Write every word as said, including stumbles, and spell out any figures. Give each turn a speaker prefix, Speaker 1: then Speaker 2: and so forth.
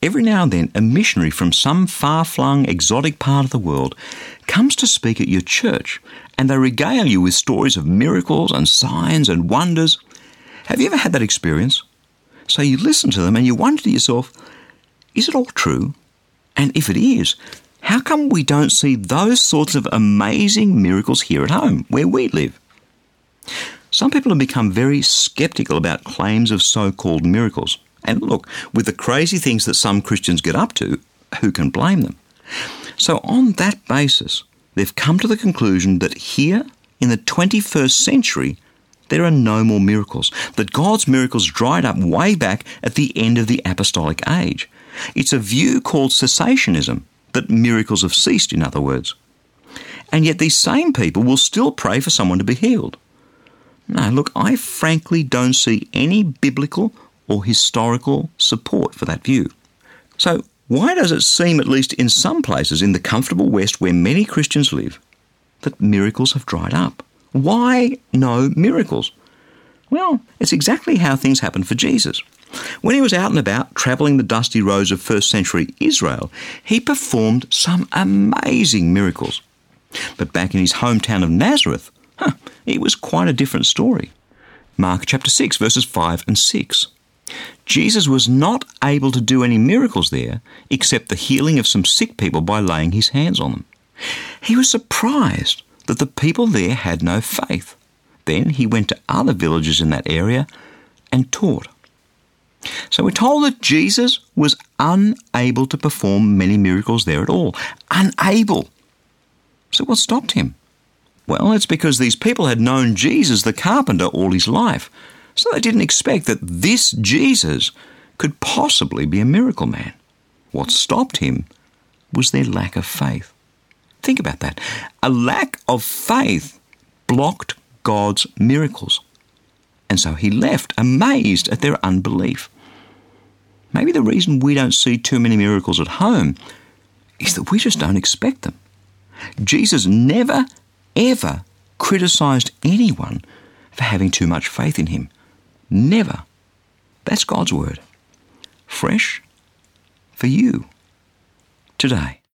Speaker 1: Every now and then, a missionary from some far-flung, exotic part of the world comes to speak at your church, and they regale you with stories of miracles and signs and wonders. Have you ever had that experience? So you listen to them and you wonder to yourself, is it all true? And if it is, how come we don't see those sorts of amazing miracles here at home, where we live? Some people have become very sceptical about claims of so-called miracles. And look, with the crazy things that some Christians get up to, who can blame them? So on that basis, they've come to the conclusion that here, in the twenty-first century, there are no more miracles, that God's miracles dried up way back at the end of the apostolic age. It's a view called cessationism, that miracles have ceased, in other words. And yet these same people will still pray for someone to be healed. No, look, I frankly don't see any biblical or historical support for that view. So why does it seem, at least in some places in the comfortable West where many Christians live, that miracles have dried up? Why no miracles? Well, it's exactly how things happened for Jesus. When he was out and about travelling the dusty roads of first century Israel, he performed some amazing miracles. But back in his hometown of Nazareth, huh, it was quite a different story. Mark chapter six, verses five and six. Jesus was not able to do any miracles there except the healing of some sick people by laying his hands on them. He was surprised that the people there had no faith. Then he went to other villages in that area and taught. So we're told that Jesus was unable to perform many miracles there at all. Unable. So what stopped him? Well, it's because these people had known Jesus the carpenter all his life. So they didn't expect that this Jesus could possibly be a miracle man. What stopped him was their lack of faith. Think about that. A lack of faith blocked God's miracles. And so he left, amazed at their unbelief. Maybe the reason we don't see too many miracles at home is that we just don't expect them. Jesus never, ever criticised anyone for having too much faith in him. Never. That's God's word. Fresh for you today.